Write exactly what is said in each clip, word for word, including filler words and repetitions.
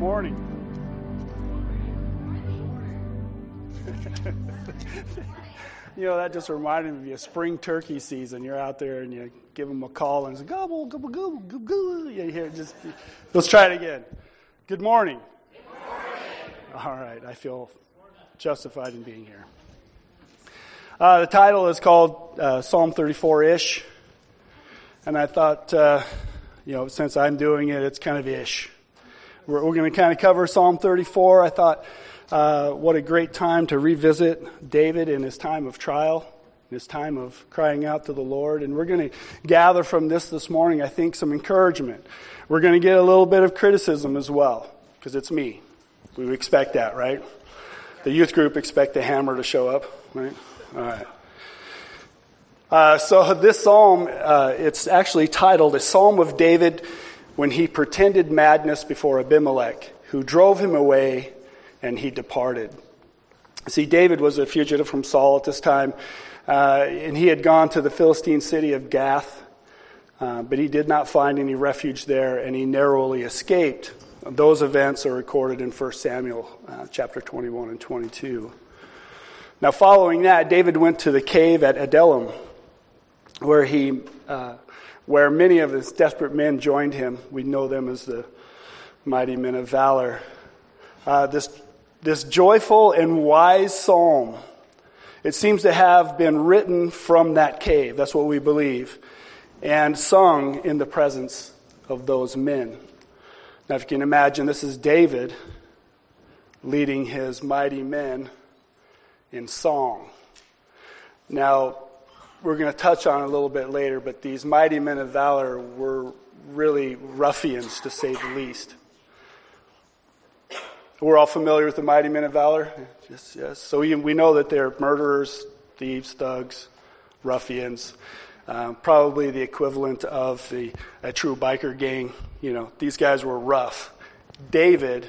morning. You know, that just reminded me of spring turkey season. You're out there and you give them a call and it's gobble, gobble, gobble, gobble, gobble. You hear just, let's try it again. Good morning. Good morning. All right, I feel justified in being here. Uh, the title is called uh, Psalm thirty-four-ish. And I thought, uh, you know, since I'm doing it, it's kind of ish. We're, we're going to kind of cover Psalm thirty-four. I thought, uh, what a great time to revisit David in his time of trial, in his time of crying out to the Lord. And we're going to gather from this this morning, I think, some encouragement. We're going to get a little bit of criticism as well, because it's me. We expect that, right? The youth group expect the hammer to show up, right? All right. Uh, so this psalm, uh, it's actually titled, A Psalm of David when he pretended madness before Abimelech, who drove him away and he departed. See, David was a fugitive from Saul at this time, uh, and he had gone to the Philistine city of Gath, uh, but he did not find any refuge there, and he narrowly escaped. Those events are recorded in First Samuel uh, chapter twenty-one and twenty-two. Now, following that, David went to the cave at Adullam, where he, uh, where many of his desperate men joined him. We know them as the mighty men of valor. Uh, this, this joyful and wise psalm, it seems to have been written from that cave. That's what we believe, and sung in the presence of those men. Now, if you can imagine, this is David leading his mighty men in song. Now, we're going to touch on it a little bit later, but these mighty men of valor were really ruffians, to say the least. We're all familiar with the mighty men of valor? Yes, yes. So we, we know that they're murderers, thieves, thugs, ruffians, um, probably the equivalent of the a true biker gang. You know, these guys were rough. David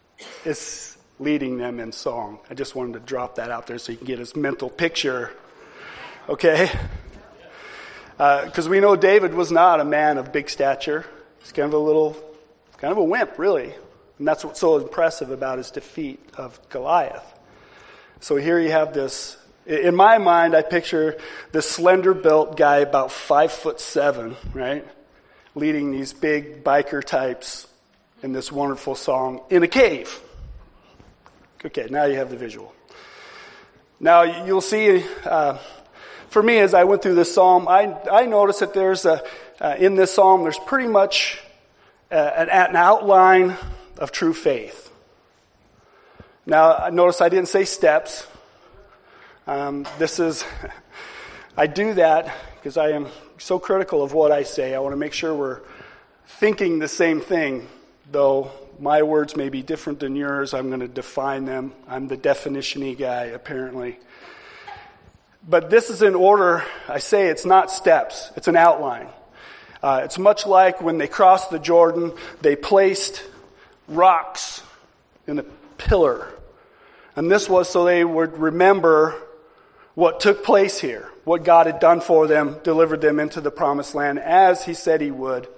is leading them in song. I just wanted to drop that out there so you can get his mental picture. Okay? Because uh, we know David was not a man of big stature. He's kind of a little, kind of a wimp, really. And that's what's so impressive about his defeat of Goliath. So here you have this, in my mind, I picture this slender-built guy about five foot seven, right? Leading these big biker types in this wonderful song in a cave. Okay, now you have the visual. Now you'll see, uh, for me, as I went through this psalm, I, I noticed that there's a, uh, in this psalm, there's pretty much uh, an, an outline of true faith. Now, notice I didn't say steps. Um, this is, I do that because I am so critical of what I say. I want to make sure we're thinking the same thing, though my words may be different than yours. I'm going to define them. I'm the definition-y guy, apparently. But this is in order. I say it's not steps. It's an outline. Uh, it's much like when they crossed the Jordan, they placed rocks in a pillar. And this was so they would remember what took place here, what God had done for them, delivered them into the promised land as he said he would.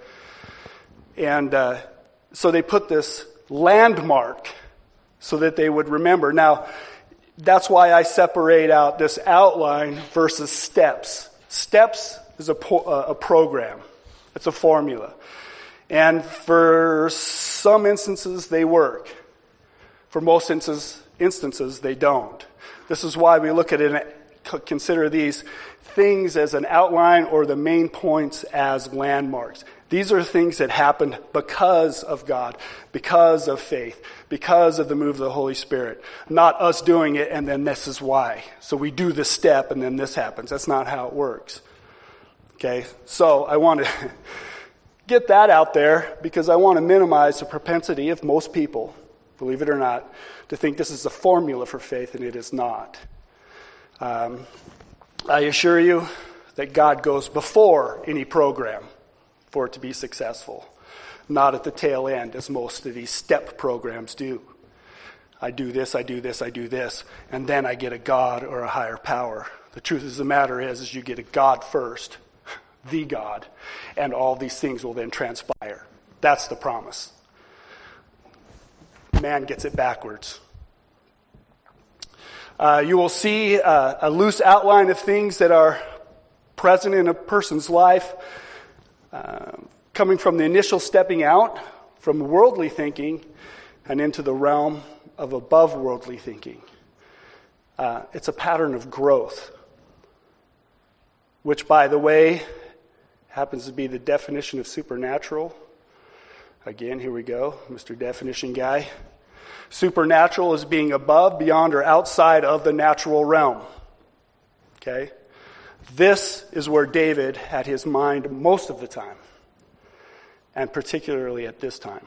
And uh, so they put this landmark so that they would remember. Now, that's why I separate out this outline versus steps. Steps is a, po- a program. It's a formula. And for some instances, they work. For most instances, instances, they don't. This is why we look at it and consider these things as an outline or the main points as landmarks. These are things that happened because of God, because of faith, because of the move of the Holy Spirit. Not us doing it and then this is why. So we do this step and then this happens. That's not how it works. Okay, so I want to get that out there because I want to minimize the propensity of most people, believe it or not, to think this is a formula for faith, and it is not. Um, I assure you that God goes before any program for it to be successful, not at the tail end, as most of these step programs do. I do this, I do this, I do this, and then I get a God or a higher power. The truth of the matter is, is you get a God first, the God, and all these things will then transpire. That's the promise. man gets it backwards. Uh, you will see uh, a loose outline of things that are present in a person's life, uh, coming from the initial stepping out from worldly thinking and into the realm of above worldly thinking. Uh, it's a pattern of growth, which, by the way, happens to be the definition of supernatural. Again, here we go, Mister Definition guy. Supernatural is being above, beyond, or outside of the natural realm. Okay? This is where David had his mind most of the time, and particularly at this time.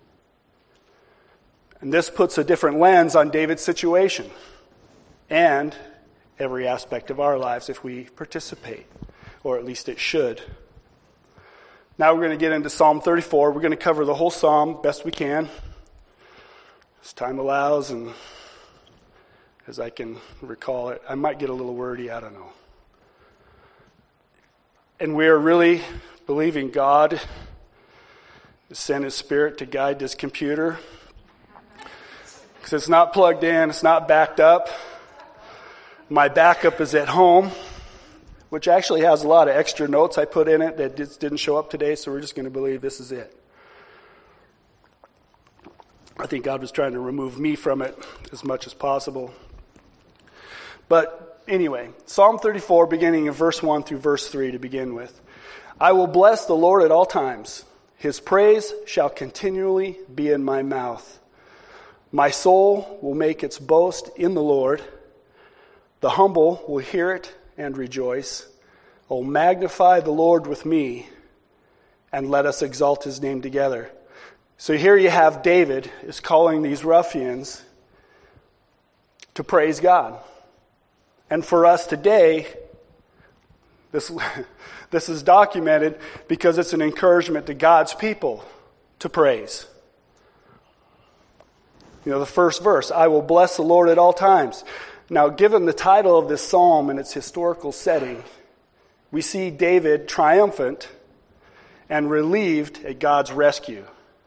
And this puts a different lens on David's situation and every aspect of our lives if we participate, or at least it should. Now we're going to get into Psalm thirty-four. We're going to cover the whole psalm best we can, as time allows, and as I can recall it. I might get a little wordy, I don't know. And we are really believing God to send His Spirit to guide this computer, because it's not plugged in, it's not backed up. My backup is at home, which actually has a lot of extra notes I put in it that didn't show up today, so we're just going to believe this is it. I think God was trying to remove me from it as much as possible. But anyway, Psalm thirty-four, beginning in verse one through verse three to begin with. I will bless the Lord at all times. His praise shall continually be in my mouth. My soul will make its boast in the Lord. The humble will hear it and rejoice. Oh, magnify the Lord with me, and let us exalt His name together. So here you have David is calling these ruffians to praise God. And for us today, this, this is documented because it's an encouragement to God's people to praise. You know, the first verse, I will bless the Lord at all times. Now, given the title of this psalm and its historical setting, we see David triumphant and relieved at God's rescue.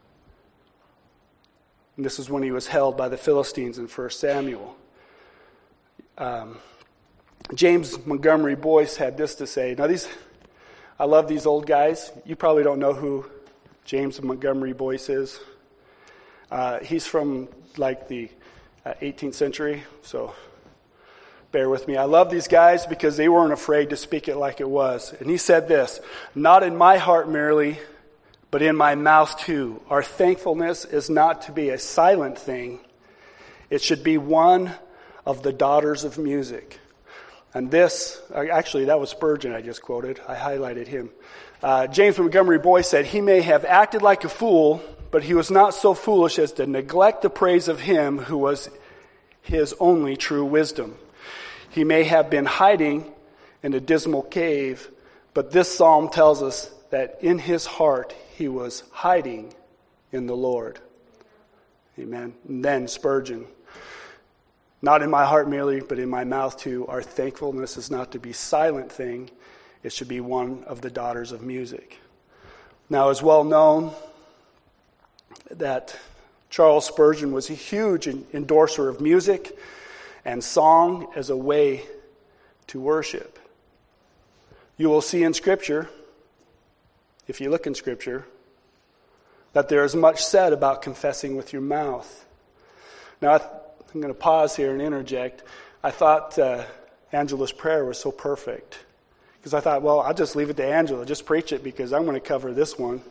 And this is when he was held by the Philistines in First Samuel. Um, James Montgomery Boyce had this to say. Now, these, I love these old guys. You probably don't know who James Montgomery Boyce is. Uh, he's from like the uh, eighteenth century, so bear with me. I love these guys because they weren't afraid to speak it like it was. And he said this, not in my heart merely, but in my mouth too. Our thankfulness is not to be a silent thing. It should be one of the daughters of music. And this, actually that was Spurgeon I just quoted. I highlighted him. Uh, James Montgomery Boyce said, he may have acted like a fool, but he was not so foolish as to neglect the praise of him who was his only true wisdom. He may have been hiding in a dismal cave, but this psalm tells us that in his heart he was hiding in the Lord. Amen. And then Spurgeon, not in my heart merely, but in my mouth too. Our thankfulness is not to be a silent thing. It should be one of the daughters of music. Now, it's well known that Charles Spurgeon was a huge endorser of music and song as a way to worship. You will see in Scripture, if you look in Scripture, that there is much said about confessing with your mouth. Now, I'm going to pause here and interject. I thought uh, Angela's prayer was so perfect. Because I thought, well, I'll just leave it to Angela. Just preach it because I'm going to cover this one.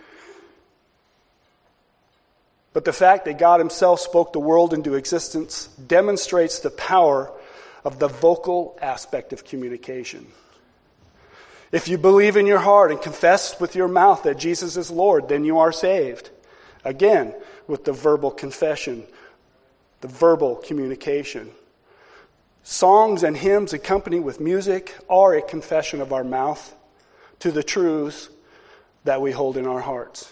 But the fact that God Himself spoke the world into existence demonstrates the power of the vocal aspect of communication. If you believe in your heart and confess with your mouth that Jesus is Lord, then you are saved. Again, with the verbal confession, the verbal communication. Songs and hymns accompanied with music are a confession of our mouth to the truths that we hold in our hearts.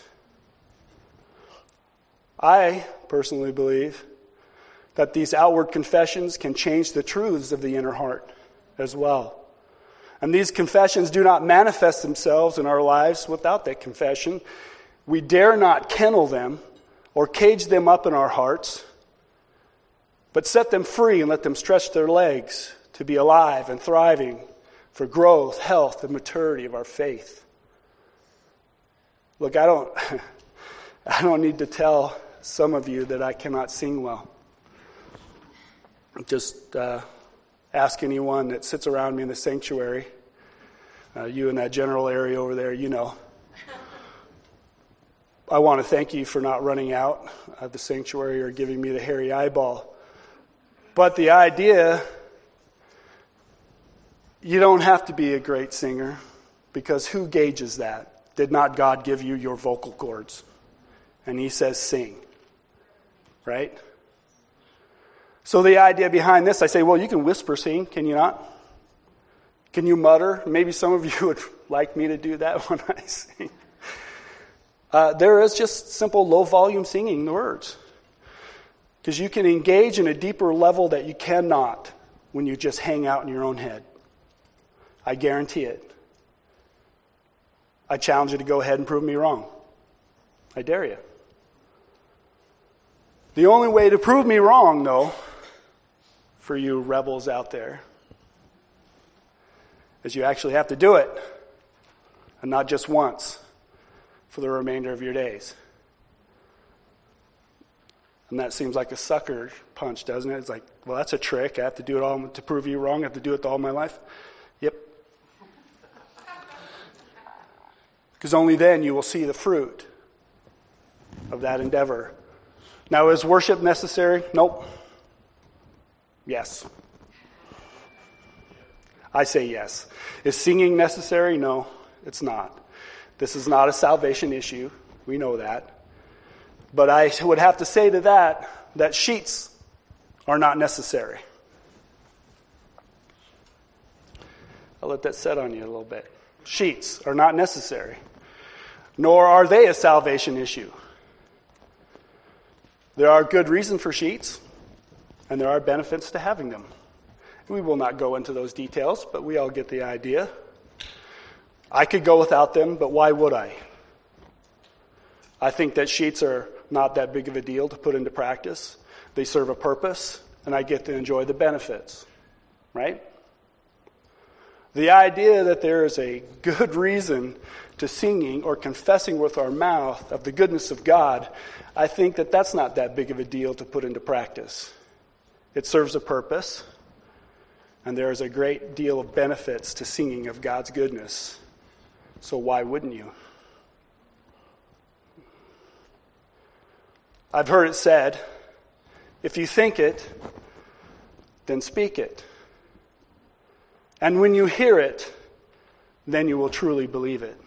I personally believe that these outward confessions can change the truths of the inner heart as well. And these confessions do not manifest themselves in our lives without that confession. We dare not kennel them or cage them up in our hearts, but set them free and let them stretch their legs to be alive and thriving for growth, health, and maturity of our faith. Look, I don't, I don't need to tell some of you that I cannot sing well. Just uh, ask anyone that sits around me in the sanctuary. Uh, you in that general area over there, you know. I want to thank you for not running out of the sanctuary or giving me the hairy eyeball. But the idea, you don't have to be a great singer, because who gauges that? Did not God give you your vocal cords? And he says sing, right? So the idea behind this, I say, well, you can whisper sing, can you not? Can you mutter? Maybe some of you would like me to do that when I sing. Uh, there is just simple low-volume singing the words. Because you can engage in a deeper level that you cannot when you just hang out in your own head. I guarantee it. I challenge you to go ahead and prove me wrong. I dare you. The only way to prove me wrong, though, for you rebels out there, is you actually have to do it. And not just once, for the remainder of your days. And that seems like a sucker punch, doesn't it? It's like, well, that's a trick. I have to do it all to prove you wrong. I have to do it all my life. Yep. Because only then you will see the fruit of that endeavor. Now, is worship necessary? Nope. Yes. I say yes. Is singing necessary? No, it's not. This is not a salvation issue. We know that. But I would have to say to that, that sheets are not necessary. I'll let that set on you a little bit. Sheets are not necessary. Nor are they a salvation issue. There are good reasons for sheets, and there are benefits to having them. We will not go into those details, but we all get the idea. I could go without them, but why would I? I think that sheets are not that big of a deal to put into practice. They serve a purpose, and I get to enjoy the benefits, right? The idea that there is a good reason to singing or confessing with our mouth of the goodness of God, I think that that's not that big of a deal to put into practice. It serves a purpose, and there is a great deal of benefits to singing of God's goodness. So why wouldn't you? I've heard it said, if you think it, then speak it. And when you hear it, then you will truly believe it.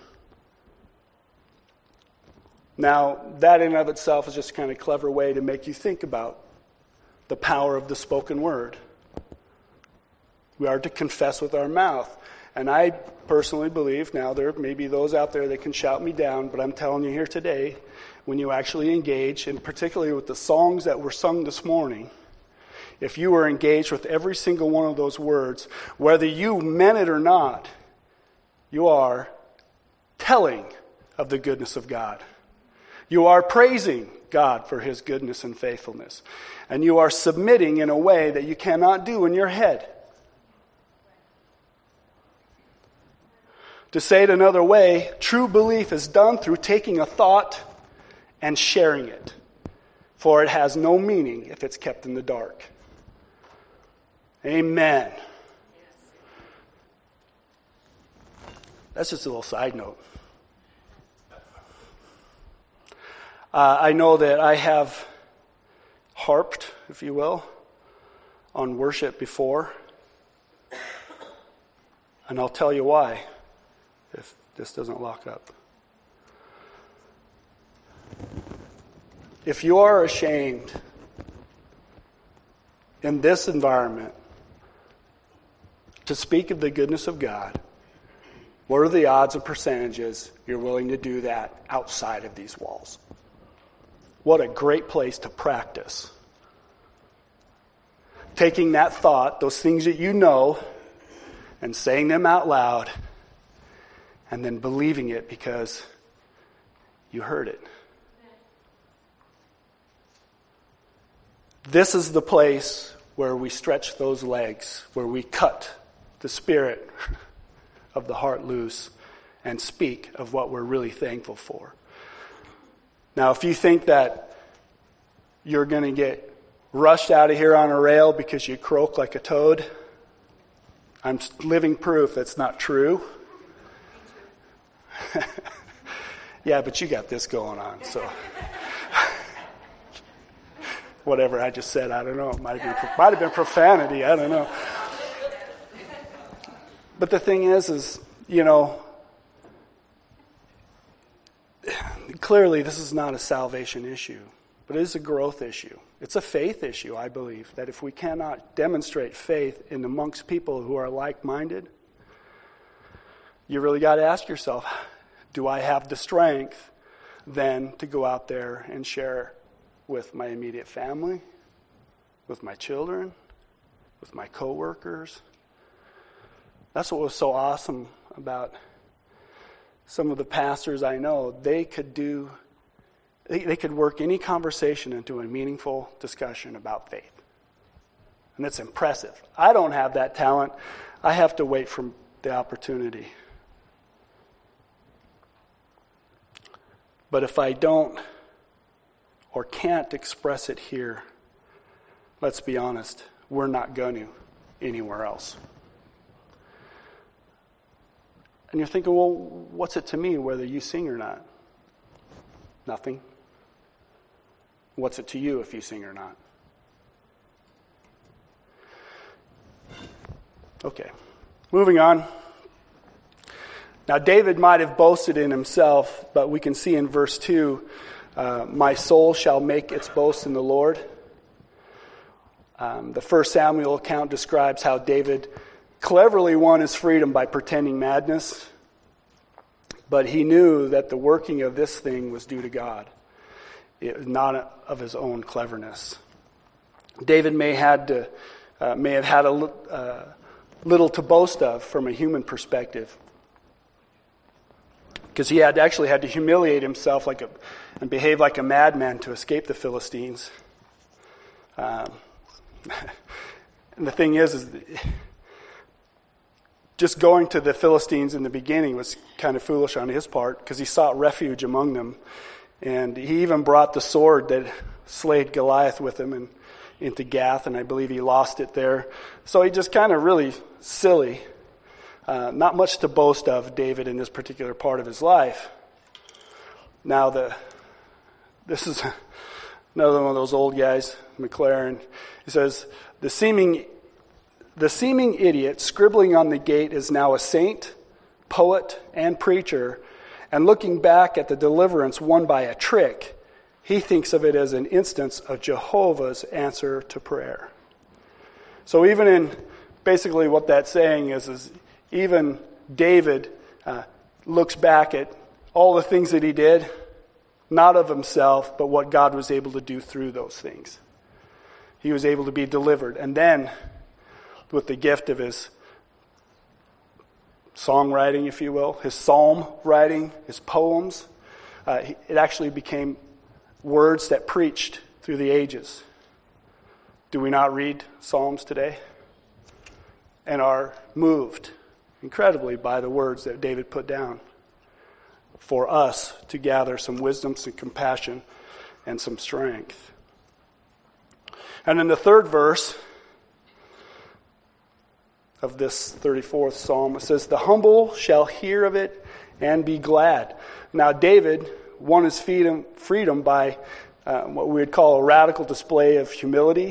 Now, that in and of itself is just a kind of clever way to make you think about the power of the spoken word. We are to confess with our mouth. And I personally believe, now there may be those out there that can shout me down, but I'm telling you here today, when you actually engage, and particularly with the songs that were sung this morning, if you were engaged with every single one of those words, whether you meant it or not, you are telling of the goodness of God. You are praising God for his goodness and faithfulness. And you are submitting in a way that you cannot do in your head. To say it another way, true belief is done through taking a thought and sharing it. For it has no meaning if it's kept in the dark. Amen. That's just a little side note. Uh, I know that I have harped, if you will, on worship before. And I'll tell you why, if this doesn't lock up. If you are ashamed in this environment to speak of the goodness of God, what are the odds and percentages you're willing to do that outside of these walls? What a great place to practice. Taking that thought, those things that you know, and saying them out loud, and then believing it because you heard it. This is the place where we stretch those legs, where we cut the spirit of the heart loose and speak of what we're really thankful for. Now, if you think that you're going to get rushed out of here on a rail because you croak like a toad, I'm living proof that's not true. Yeah, but you got this going on, so whatever I just said, I don't know. It might have been, might have been profanity. I don't know. But the thing is, is, you know, clearly this is not a salvation issue, but it is a growth issue. It's a faith issue, I believe, that if we cannot demonstrate faith in amongst people who are like-minded, you really got to ask yourself, do I have the strength then to go out there and share with my immediate family, with my children, with my coworkers? That's what was so awesome about some of the pastors I know. They could do, they, they could work any conversation into a meaningful discussion about faith. And that's impressive. I don't have that talent. I have to wait for the opportunity. But if I don't or can't express it here, let's be honest, we're not going to anywhere else. And you're thinking, well, what's it to me whether you sing or not? Nothing. What's it to you if you sing or not? Okay, moving on. Now, David might have boasted in himself, but we can see in verse two, uh, my soul shall make its boast in the Lord. Um, the First Samuel account describes how David cleverly won his freedom by pretending madness, but he knew that the working of this thing was due to God, it, not of his own cleverness. David may had to, uh, may have had a uh, little to boast of from a human perspective, because he had actually had to humiliate himself like a, and behave like a madman to escape the Philistines. Um, and the thing is, is just going to the Philistines in the beginning was kind of foolish on his part, because he sought refuge among them. And he even brought the sword that slayed Goliath with him and into Gath, and I believe he lost it there. So he just kind of really silly. Uh, not much to boast of, David, in this particular part of his life. Now, the this is another one of those old guys, McLaren. He says, the seeming the seeming idiot scribbling on the gate is now a saint, poet, and preacher, and looking back at the deliverance won by a trick, he thinks of it as an instance of Jehovah's answer to prayer. So even in basically what that's saying is, is even David uh, looks back at all the things that he did, not of himself, but what God was able to do through those things. He was able to be delivered. And then, with the gift of his songwriting, if you will, his psalm writing, his poems, uh, it actually became words that preached through the ages. Do we not read Psalms today? And are moved incredibly by the words that David put down for us to gather some wisdom, some compassion, and some strength. And in the third verse of this thirty-fourth Psalm, it says, the humble shall hear of it and be glad. Now, David won his freedom by uh, what we would call a radical display of humility.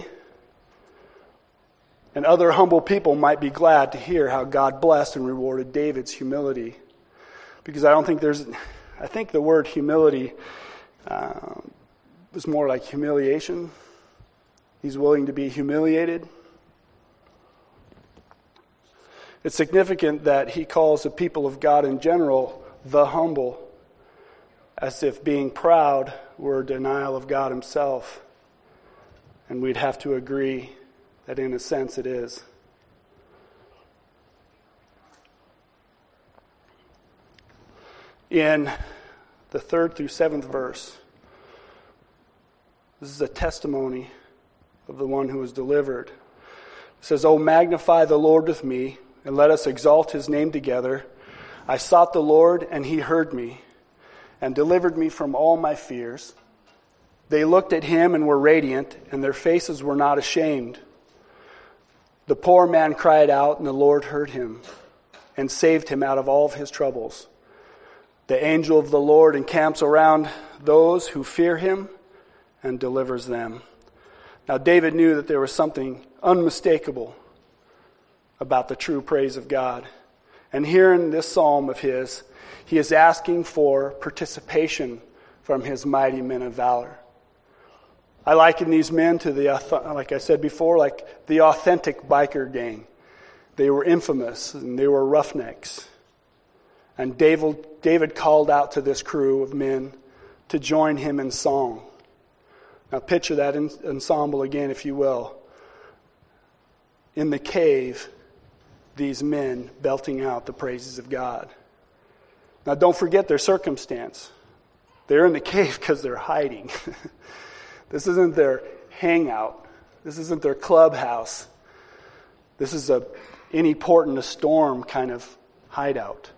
And other humble people might be glad to hear how God blessed and rewarded David's humility. Because I don't think there's, I think the word humility uh, is more like humiliation. He's willing to be humiliated. It's significant that he calls the people of God in general the humble, as if being proud were a denial of God himself. And we'd have to agree that in a sense it is. In the third through seventh verse, this is a testimony of the one who was delivered. It says, "Oh, magnify the Lord with me, and let us exalt his name together. I sought the Lord, and he heard me, and delivered me from all my fears. They looked at him and were radiant, and their faces were not ashamed. The poor man cried out, and the Lord heard him, and saved him out of all of his troubles. The angel of the Lord encamps around those who fear him, and delivers them." Now David knew that there was something unmistakable about the true praise of God. And here in this psalm of his, he is asking for participation from his mighty men of valor. I liken these men to the, like I said before, like the authentic biker gang. They were infamous and they were roughnecks. And David, David called out to this crew of men to join him in song. Now picture that ensemble again, if you will. In the cave, these men belting out the praises of God. Now don't forget their circumstance. They're in the cave because they're hiding. This isn't their hangout. This isn't their clubhouse. This is a any port in a storm kind of hideout.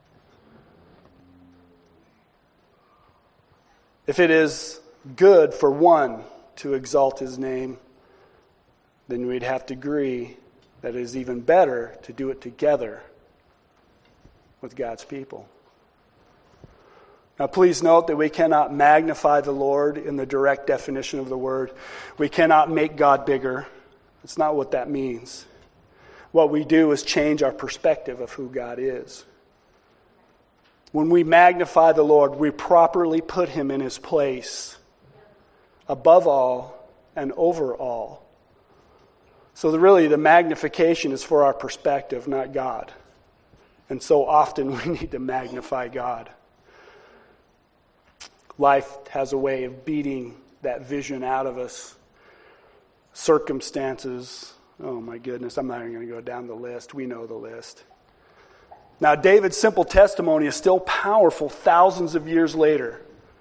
If it is good for one to exalt his name, then we'd have to agree that it is even better to do it together with God's people. Now please note that we cannot magnify the Lord in the direct definition of the word. We cannot make God bigger. That's not what that means. What we do is change our perspective of who God is. When we magnify the Lord, we properly put him in his place, above all and over all. So the, really the magnification is for our perspective, not God. And so often we need to magnify God. Life has a way of beating that vision out of us. Circumstances, oh my goodness, I'm not even going to go down the list. We know the list. Now David's simple testimony is still powerful thousands of years later.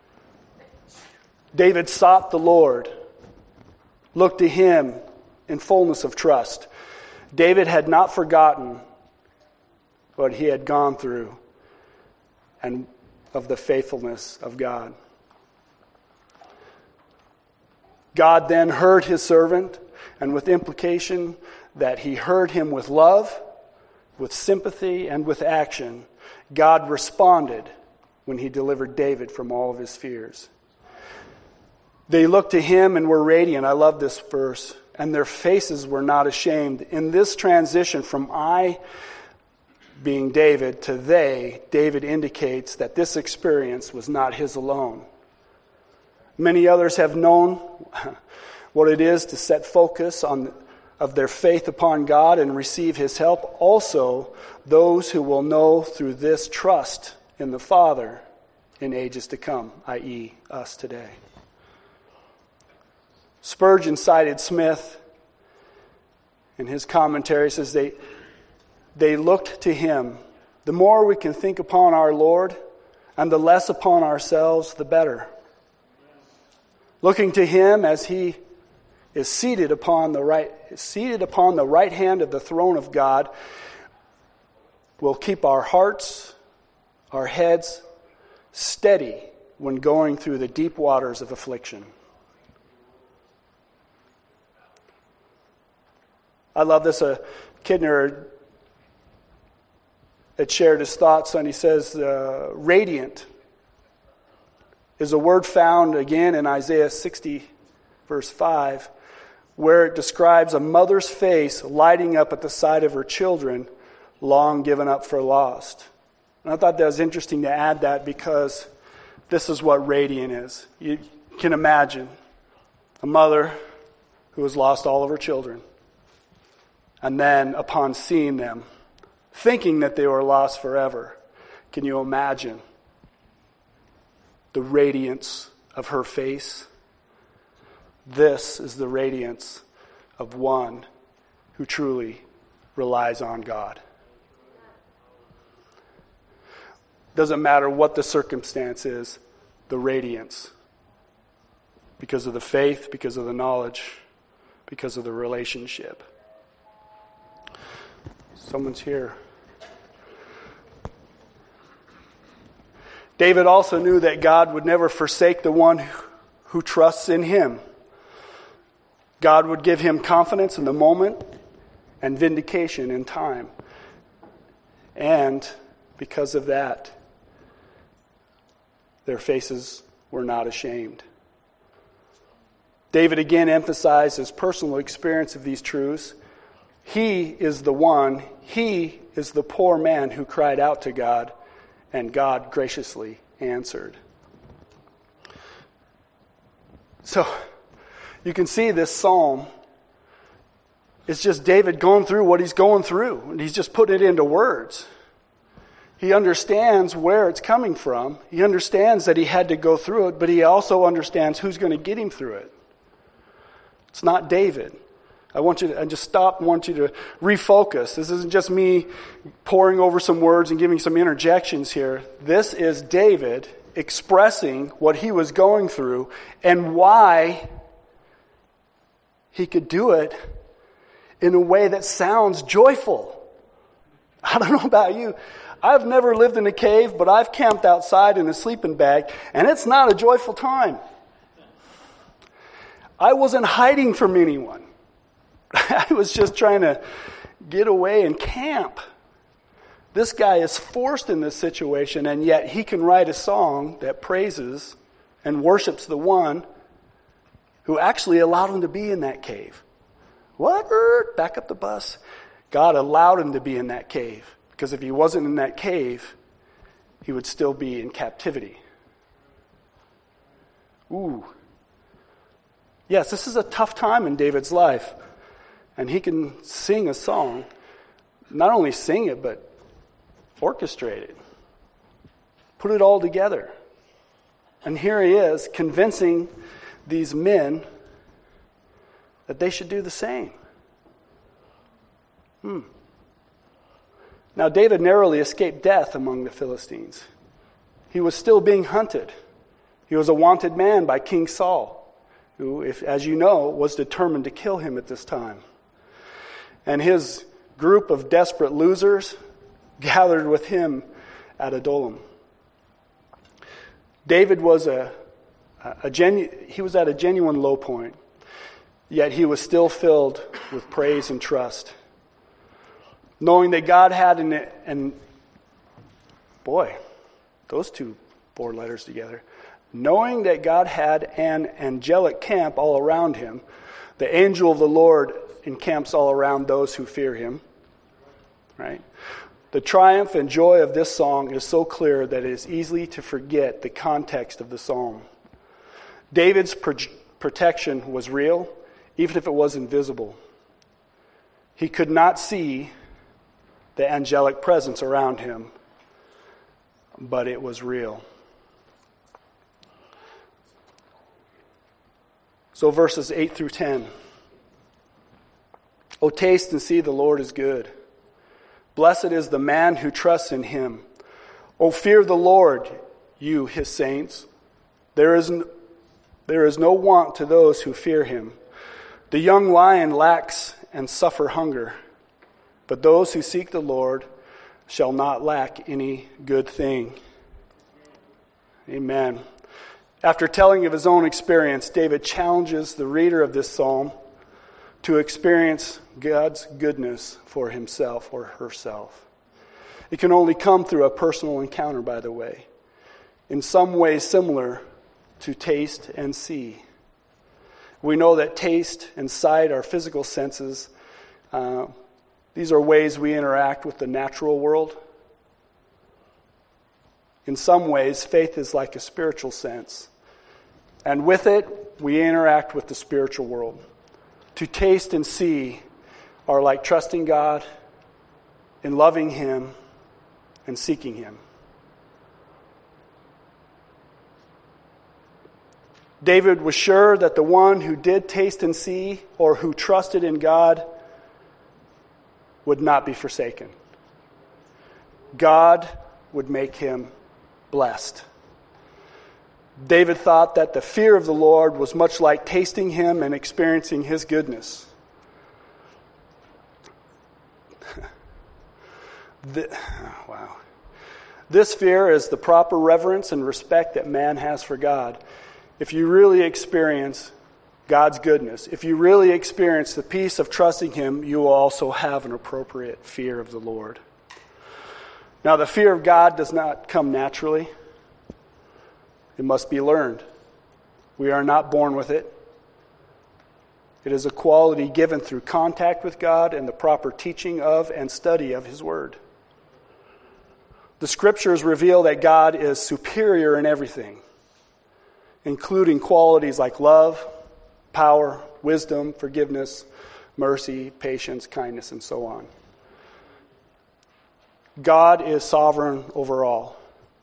David sought the Lord, looked to him in fullness of trust. David had not forgotten what he had gone through and of the faithfulness of God. God then heard his servant, and with implication that he heard him with love, with sympathy, and with action, God responded when he delivered David from all of his fears. They looked to him and were radiant. I love this verse. And their faces were not ashamed. In this transition from I being David to they, David indicates that this experience was not his alone. Many others have known what it is to set focus on of their faith upon God and receive his help. Also, those who will know through this trust in the Father in ages to come, that is us today. Spurgeon cited Smith in his commentary. Says they, they looked to him. The more we can think upon our Lord and the less upon ourselves, the better. Looking to him as he is seated upon the right, seated upon the right hand of the throne of God, will keep our hearts, our heads steady when going through the deep waters of affliction. I love this. Uh, Kidner had shared his thoughts, and he says, uh, radiant is a word found again in Isaiah sixty, verse five, where it describes a mother's face lighting up at the sight of her children, long given up for lost. And I thought that was interesting to add that because this is what radiant is. You can imagine a mother who has lost all of her children. And then upon seeing them, thinking that they were lost forever, can you imagine the radiance of her face? This is the radiance of one who truly relies on God. Doesn't matter what the circumstance is, the radiance. Because of the faith, because of the knowledge, because of the relationship. Someone's here. David also knew that God would never forsake the one who trusts in him. God would give him confidence in the moment and vindication in time. And because of that, their faces were not ashamed. David again emphasized his personal experience of these truths. He is the one, he is the poor man who cried out to God, and God graciously answered. So, you can see this psalm is just David going through what he's going through, and he's just putting it into words. He understands where it's coming from. He understands that he had to go through it, but he also understands who's going to get him through it. It's not David. I want you to I just stop and want you to refocus. This isn't just me pouring over some words and giving some interjections here. This is David expressing what he was going through and why he could do it in a way that sounds joyful. I don't know about you. I've never lived in a cave, but I've camped outside in a sleeping bag, and it's not a joyful time. I wasn't hiding from anyone. I was just trying to get away and camp. This guy is forced in this situation, and yet he can write a song that praises and worships the one who actually allowed him to be in that cave. What? Er, back up the bus. God allowed him to be in that cave, because if he wasn't in that cave, he would still be in captivity. Ooh. Yes, this is a tough time in David's life. And he can sing a song, not only sing it, but orchestrate it. Put it all together. And here he is convincing these men that they should do the same. Hmm. Now, David narrowly escaped death among the Philistines. He was still being hunted. He was a wanted man by King Saul, who, if, as you know, was determined to kill him at this time. And his group of desperate losers gathered with him at Adullam. David was a, a genu- he was at a genuine low point, yet he was still filled with praise and trust, knowing that God had an, and boy, those two four letters together, knowing that God had an angelic camp all around him. The angel of the Lord encamps all around those who fear him. Right? The triumph and joy of this song is so clear that it is easy to forget the context of the psalm. David's pro- protection was real, even if it was invisible. He could not see the angelic presence around him, but it was real. So verses eight through ten. O taste and see the Lord is good. Blessed is the man who trusts in him. O fear the Lord, you his saints. There is, n- there is no want to those who fear him. The young lion lacks and suffer hunger, but those who seek the Lord shall not lack any good thing. Amen. After telling of his own experience, David challenges the reader of this psalm to experience God's goodness for himself or herself. It can only come through a personal encounter, by the way, in some ways similar to taste and see. We know that taste and sight are physical senses. Uh, these are ways we interact with the natural world. In some ways, faith is like a spiritual sense. And with it, we interact with the spiritual world. To taste and see are like trusting God, in loving him, and seeking him. David was sure that the one who did taste and see, or who trusted in God, would not be forsaken. God would make him blessed. David thought that the fear of the Lord was much like tasting him and experiencing his goodness. the, wow. This fear is the proper reverence and respect that man has for God. If you really experience God's goodness, if you really experience the peace of trusting him, you will also have an appropriate fear of the Lord. Now, the fear of God does not come naturally. It must be learned. We are not born with it. It is a quality given through contact with God and the proper teaching of and study of his word. The scriptures reveal that God is superior in everything, including qualities like love, power, wisdom, forgiveness, mercy, patience, kindness, and so on. God is sovereign over all.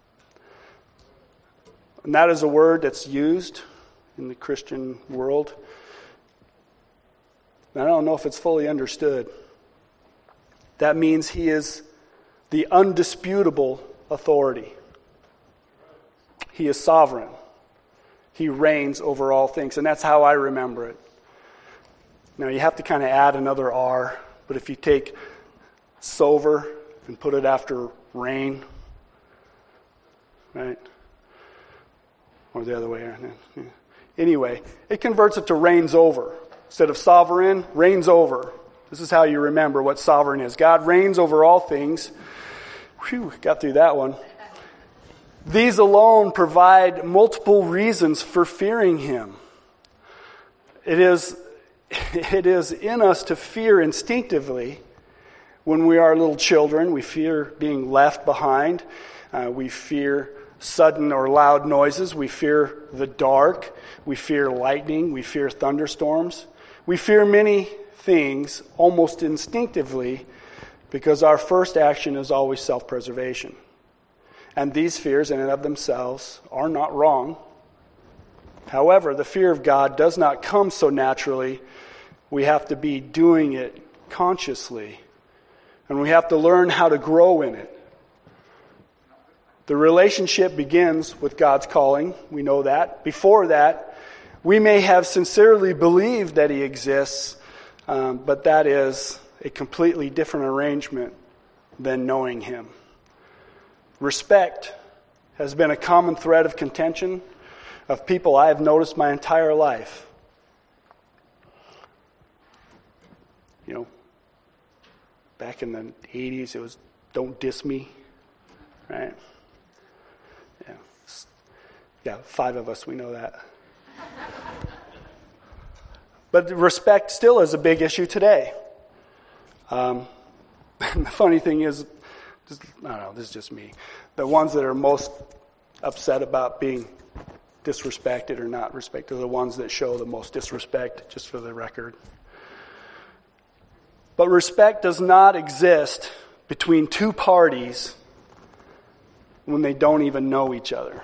And that is a word that's used in the Christian world. And I don't know if it's fully understood. That means he is the undisputable authority. He is sovereign. He reigns over all things. And that's how I remember it. Now you have to kind of add another R. But if you take sover and put it after reign, right? Or the other way around. Yeah. Anyway, it converts it to reigns over. Instead of sovereign, reigns over. This is how you remember what sovereign is. God reigns over all things. Whew, got through that one. These alone provide multiple reasons for fearing him. It is, it is in us to fear instinctively. When we are little children, we fear being left behind. Uh, we fear sudden or loud noises. We fear the dark. We fear lightning. We fear thunderstorms. We fear many things almost instinctively because our first action is always self-preservation. And these fears in and of themselves are not wrong. However, the fear of God does not come so naturally. We have to be doing it consciously. And we have to learn how to grow in it. The relationship begins with God's calling. We know that. Before that, we may have sincerely believed that he exists, um, but that is a completely different arrangement than knowing him. Respect has been a common thread of contention of people I have noticed my entire life. You know, back in the eighties, it was, don't diss me, right? Yeah, yeah, five of us, we know that. But respect still is a big issue today. Um, the funny thing is, just, I don't know, this is just me. The ones that are most upset about being disrespected or not respected are the ones that show the most disrespect, just for the record. But respect does not exist between two parties when they don't even know each other.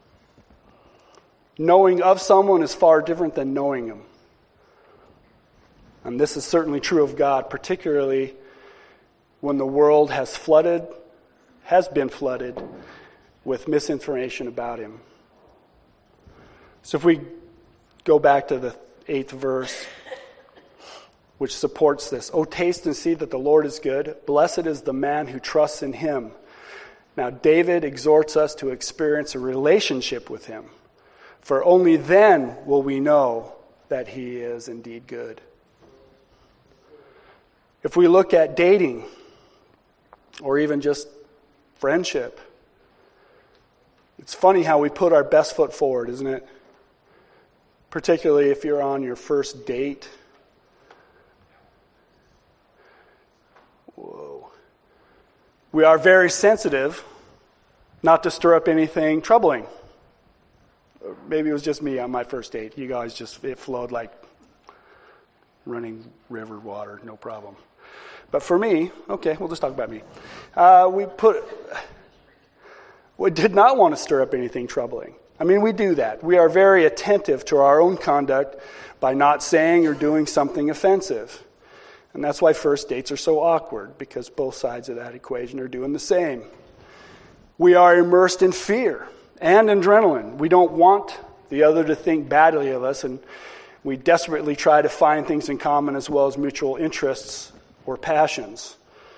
Knowing of someone is far different than knowing them. And this is certainly true of God, particularly when the world has flooded, has been flooded with misinformation about him. So if we go back to the eighth verse, which supports this. "O taste and see that the Lord is good. Blessed is the man who trusts in him." Now, David exhorts us to experience a relationship with him. For only then will we know that he is indeed good. If we look at dating, or even just friendship, it's funny how we put our best foot forward, isn't it? Particularly if you're on your first date. Whoa. We are very sensitive not to stir up anything troubling. Or maybe it was just me on my first date. You guys just, it flowed like running river water, no problem. But for me, okay, we'll just talk about me. Uh, we put, we did not want to stir up anything troubling. I mean, we do that. We are very attentive to our own conduct by not saying or doing something offensive. And that's why first dates are so awkward, because both sides of that equation are doing the same. We are immersed in fear and adrenaline. We don't want the other to think badly of us, and we desperately try to find things in common as well as mutual interests or passions.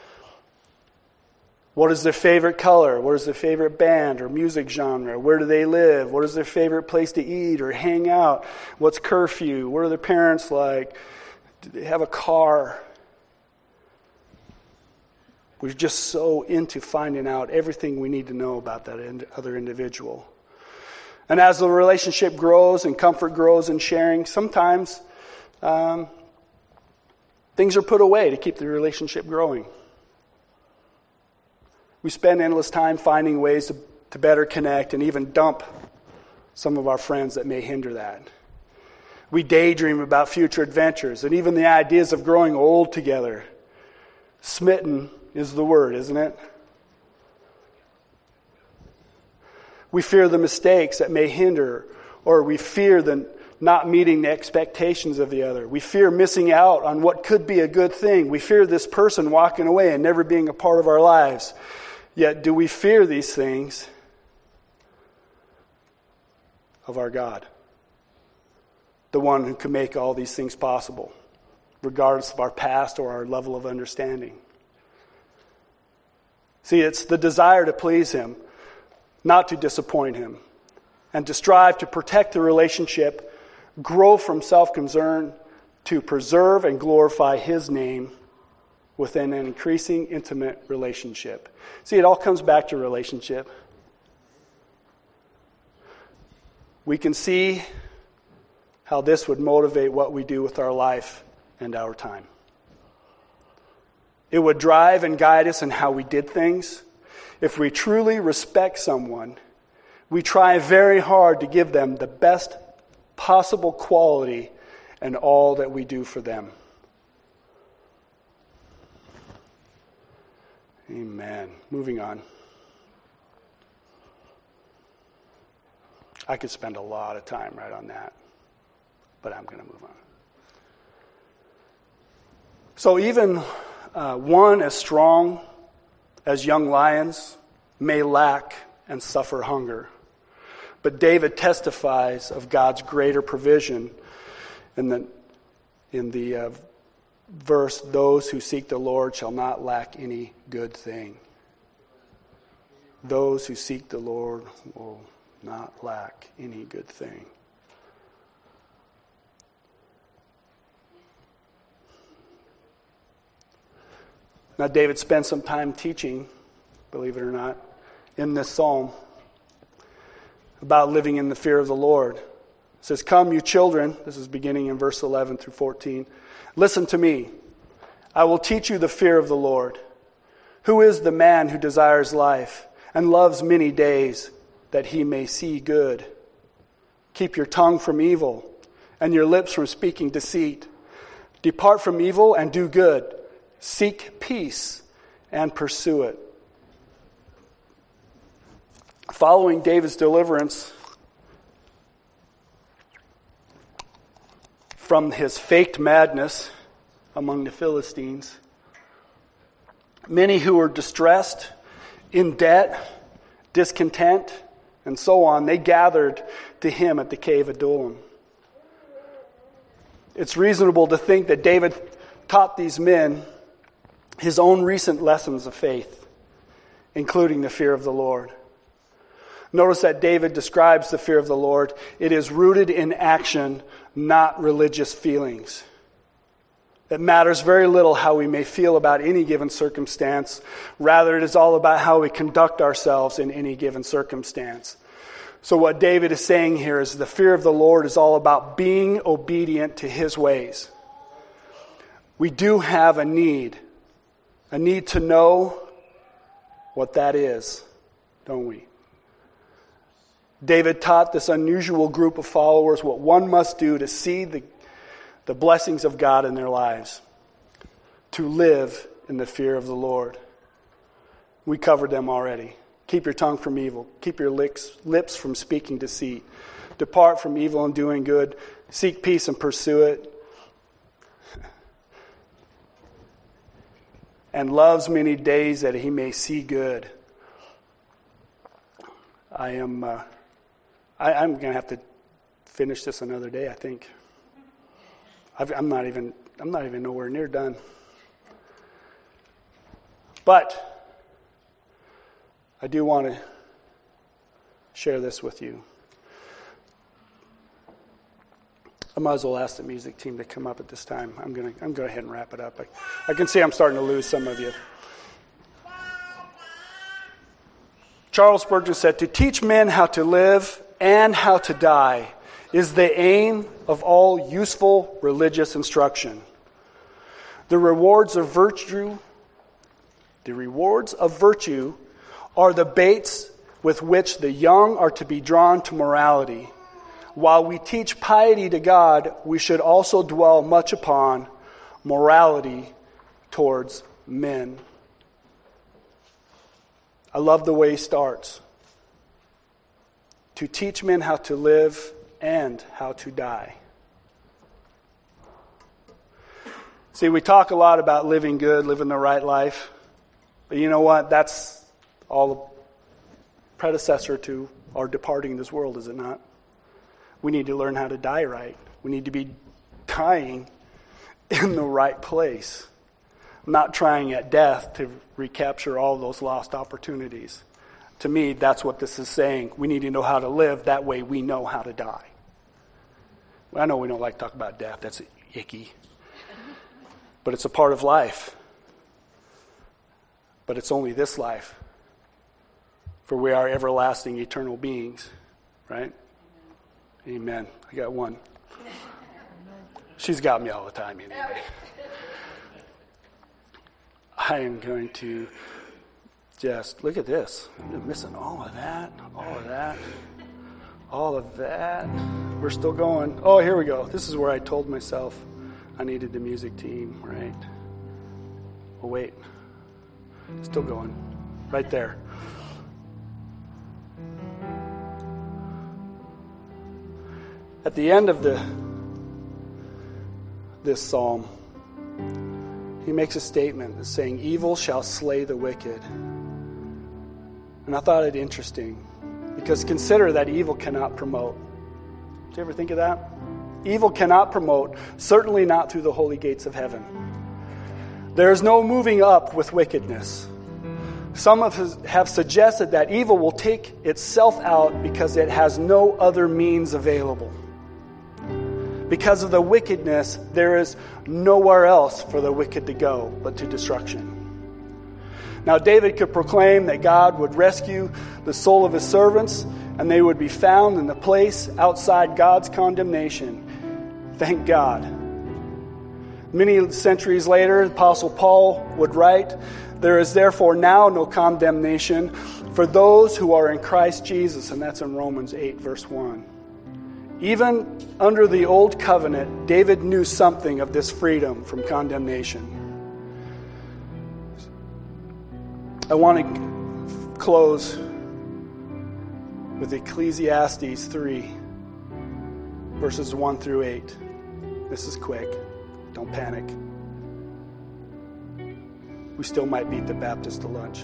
What is their favorite color? What is their favorite band or music genre? Where do they live? What is their favorite place to eat or hang out? What's curfew? What are their parents like? Do they have a car? We're just so into finding out everything we need to know about that other individual. And as the relationship grows and comfort grows in sharing, sometimes um, things are put away to keep the relationship growing. We spend endless time finding ways to, to better connect and even dump some of our friends that may hinder that. We daydream about future adventures and even the ideas of growing old together. Smitten is the word, isn't it? We fear the mistakes that may hinder, or we fear the not meeting the expectations of the other. We fear missing out on what could be a good thing. We fear this person walking away and never being a part of our lives. Yet, do we fear these things of our God? The one who can make all these things possible, regardless of our past or our level of understanding. See, it's the desire to please Him, not to disappoint Him, and to strive to protect the relationship, grow from self-concern to preserve and glorify His name within an increasing intimate relationship. See, it all comes back to relationship. We can see how this would motivate what we do with our life and our time. It would drive and guide us in how we did things. If we truly respect someone, we try very hard to give them the best possible quality in all that we do for them. Amen. Moving on. I could spend a lot of time right on that, but I'm going to move on. So even uh, one as strong as young lions may lack and suffer hunger. But David testifies of God's greater provision in the, in the uh, verse, those who seek the Lord shall not lack any good thing. Those who seek the Lord will not lack any good thing. Now, David spent some time teaching, believe it or not, in this psalm about living in the fear of the Lord. It says, "Come, you children," this is beginning in verse eleven through fourteen, "listen to me. I will teach you the fear of the Lord. Who is the man who desires life and loves many days that he may see good? Keep your tongue from evil and your lips from speaking deceit. Depart from evil and do good. Seek peace and pursue it." Following David's deliverance from his faked madness among the Philistines, many who were distressed, in debt, discontent, and so on, they gathered to him at the cave of Adullam. It's reasonable to think that David taught these men his own recent lessons of faith, including the fear of the Lord. Notice that David describes the fear of the Lord. It is rooted in action, not religious feelings. It matters very little how we may feel about any given circumstance. Rather, it is all about how we conduct ourselves in any given circumstance. So what David is saying here is the fear of the Lord is all about being obedient to His ways. We do have a need, a need to know what that is, don't we? David taught this unusual group of followers what one must do to see the, the blessings of God in their lives, to live in the fear of the Lord. We covered them already. Keep your tongue from evil. Keep your lips, lips from speaking deceit. Depart from evil and doing good. Seek peace and pursue it. And loves many days that he may see good. I am, uh, I, I'm going to have to finish this another day, I think. I've, I'm not even, I'm not even nowhere near done. But I do want to share this with you. I might as well ask the music team to come up at this time. I'm going to I'm going to go ahead and wrap it up. I, I can see I'm starting to lose some of you. Charles Spurgeon said, "To teach men how to live and how to die is the aim of all useful religious instruction. The rewards of virtue, the rewards of virtue are the baits with which the young are to be drawn to morality. While we teach piety to God, we should also dwell much upon morality towards men." I love the way he starts. To teach men how to live and how to die. See, we talk a lot about living good, living the right life. But you know what? That's all the predecessor to our departing this world, is it not? We need to learn how to die right. We need to be dying in the right place. Not trying at death to recapture all those lost opportunities. To me, that's what this is saying. We need to know how to live. That way we know how to die. I know we don't like to talk about death. That's icky. But it's a part of life. But it's only this life. For we are everlasting, eternal beings. Right? Amen. I got one. She's got me all the time anyway. I am going to just, look at this. I'm missing all of that, all of that, all of that. We're still going. Oh, here we go. This is where I told myself I needed the music team, right? Oh, wait. Still going. Right there. At the end of the this psalm, he makes a statement saying, "Evil shall slay the wicked." And I thought it interesting, because consider that evil cannot promote. Did you ever think of that? Evil cannot promote, certainly not through the holy gates of heaven. There is no moving up with wickedness. Some have suggested that evil will take itself out because it has no other means available. Because of the wickedness, there is nowhere else for the wicked to go but to destruction. Now, David could proclaim that God would rescue the soul of his servants, and they would be found in the place outside God's condemnation. Thank God. Many centuries later, Apostle Paul would write, "There is therefore now no condemnation for those who are in Christ Jesus," and that's in Romans eight, verse one. Even under the old covenant, David knew something of this freedom from condemnation. I want to close with Ecclesiastes three, verses one through eight. This is quick. Don't panic. We still might beat the Baptist to lunch.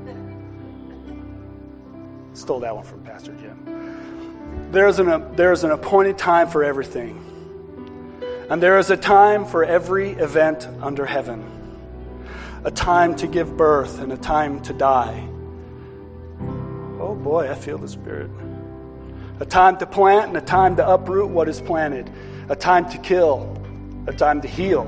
Stole that one from Pastor Jim. There is an, there is an appointed time for everything. And there is a time for every event under heaven. A time to give birth and a time to die. Oh boy, I feel the Spirit. A time to plant and a time to uproot what is planted. A time to kill, a time to heal.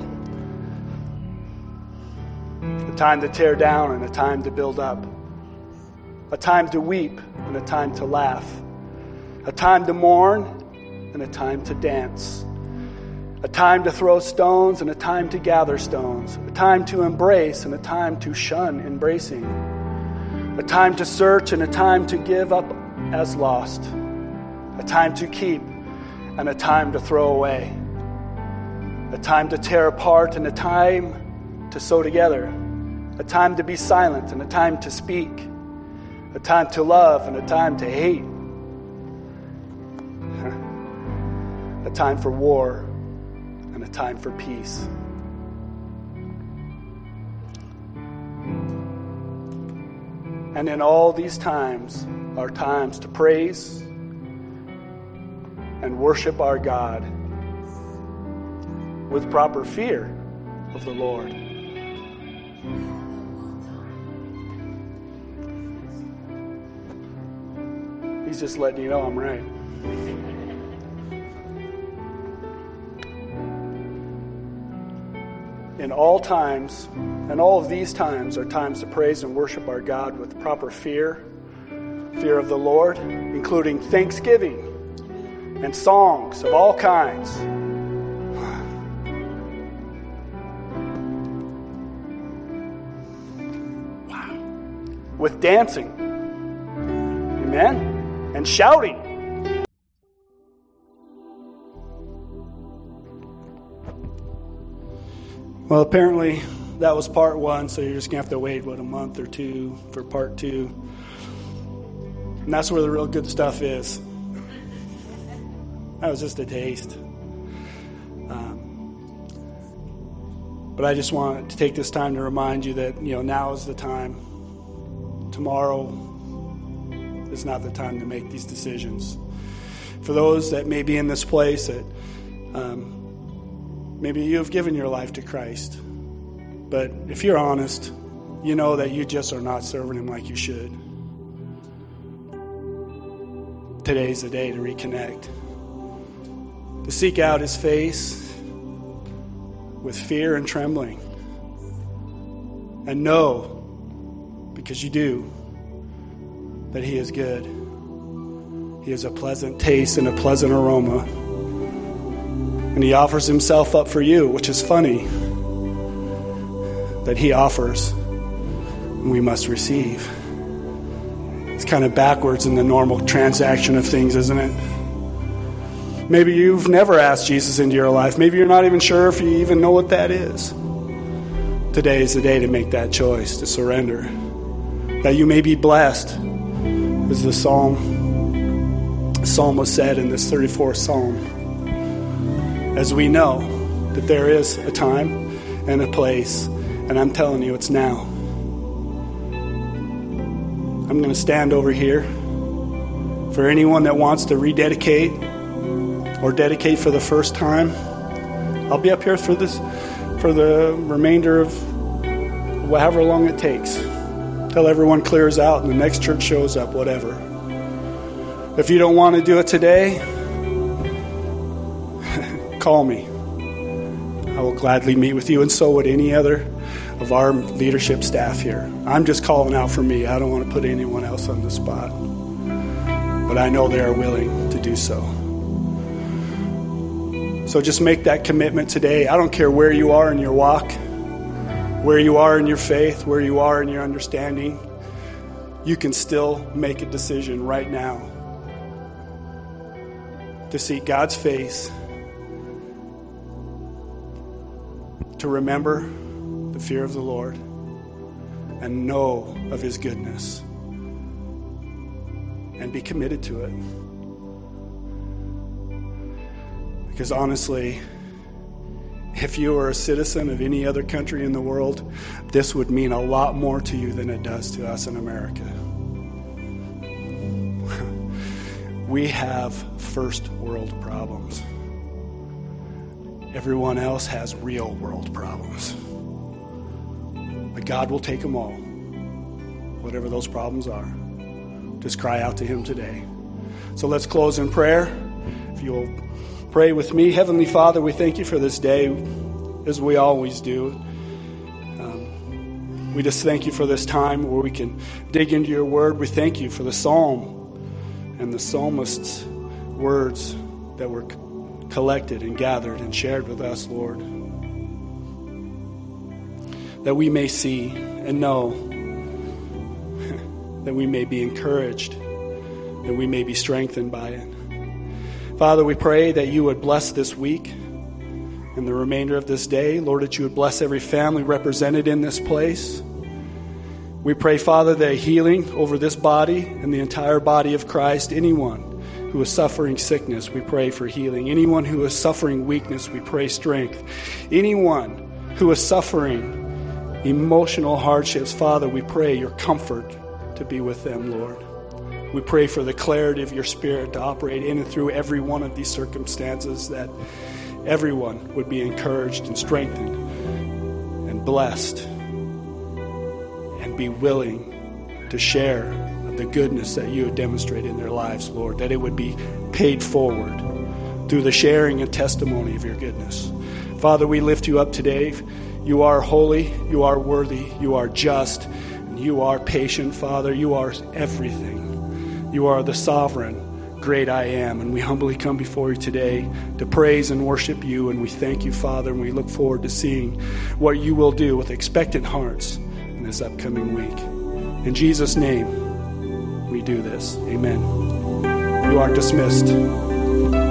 A time to tear down and a time to build up. A time to weep and a time to laugh. A time to mourn and a time to dance. A time to throw stones and a time to gather stones. A time to embrace and a time to shun embracing. A time to search and a time to give up as lost. A time to keep and a time to throw away. A time to tear apart and a time to sew together. A time to be silent and a time to speak. A time to love and a time to hate. A time for war and a time for peace. And in all these times, are times to praise and worship our God with proper fear of the Lord. He's just letting you know I'm right. In all times, and all of these times are times to praise and worship our God with proper fear, fear of the Lord, including thanksgiving and songs of all kinds. Wow. With dancing. Amen? And shouting. Well, apparently that was part one, so you're just going to have to wait, what, a month or two for part two. And that's where the real good stuff is. That was just a taste. Um, but I just want to take this time to remind you that, you know, now is the time. Tomorrow is not the time to make these decisions. For those that may be in this place that um, maybe you have given your life to Christ, but if you're honest, you know that you just are not serving Him like you should. Today's the day to reconnect, to seek out His face with fear and trembling, and know, because you do, that He is good. He is a pleasant taste and a pleasant aroma. And He offers Himself up for you, which is funny that He offers and we must receive. It's kind of backwards in the normal transaction of things, isn't it? Maybe you've never asked Jesus into your life. Maybe you're not even sure if you even know what that is. Today is the day to make that choice, to surrender, that you may be blessed. As the psalm, psalmist said in this thirty-fourth psalm, as we know that there is a time and a place, and I'm telling you, it's now. I'm going to stand over here for anyone that wants to rededicate or dedicate for the first time. I'll be up here for this, for the remainder of however long it takes. Till everyone clears out and the next church shows up, whatever. If you don't want to do it today, call me. I will gladly meet with you, and so would any other of our leadership staff here. I'm just calling out for me. I don't want to put anyone else on the spot. But I know they are willing to do so. So just make that commitment today. I don't care where you are in your walk, where you are in your faith, where you are in your understanding, you can still make a decision right now to seek God's face, to remember the fear of the Lord, and know of His goodness, and be committed to it. Because honestly, if you were a citizen of any other country in the world, this would mean a lot more to you than it does to us in America. We have first world problems. Everyone else has real world problems. But God will take them all, whatever those problems are. Just cry out to Him today. So let's close in prayer. If you'll pray with me. Heavenly Father, we thank You for this day, as we always do. Um, we just thank You for this time where we can dig into Your word. We thank You for the psalm and the psalmist's words that were collected and gathered and shared with us, Lord. That we may see and know, that we may be encouraged, that we may be strengthened by it. Father, we pray that You would bless this week and the remainder of this day. Lord, that You would bless every family represented in this place. We pray, Father, that healing over this body and the entire body of Christ, anyone who is suffering sickness, we pray for healing. Anyone who is suffering weakness, we pray strength. Anyone who is suffering emotional hardships, Father, we pray Your comfort to be with them, Lord. We pray for the clarity of your Spirit to operate in and through every one of these circumstances, that everyone would be encouraged and strengthened and blessed and be willing to share the goodness that you have demonstrated in their lives, Lord, that it would be paid forward through the sharing and testimony of your goodness. Father, we lift you up today. You are holy, you are worthy, you are just, and you are patient, Father. You are everything. You are the sovereign, great I am, and we humbly come before you today to praise and worship you, and we thank you, Father, and we look forward to seeing what you will do with expectant hearts in this upcoming week. In Jesus' name, we do this. Amen. You are dismissed.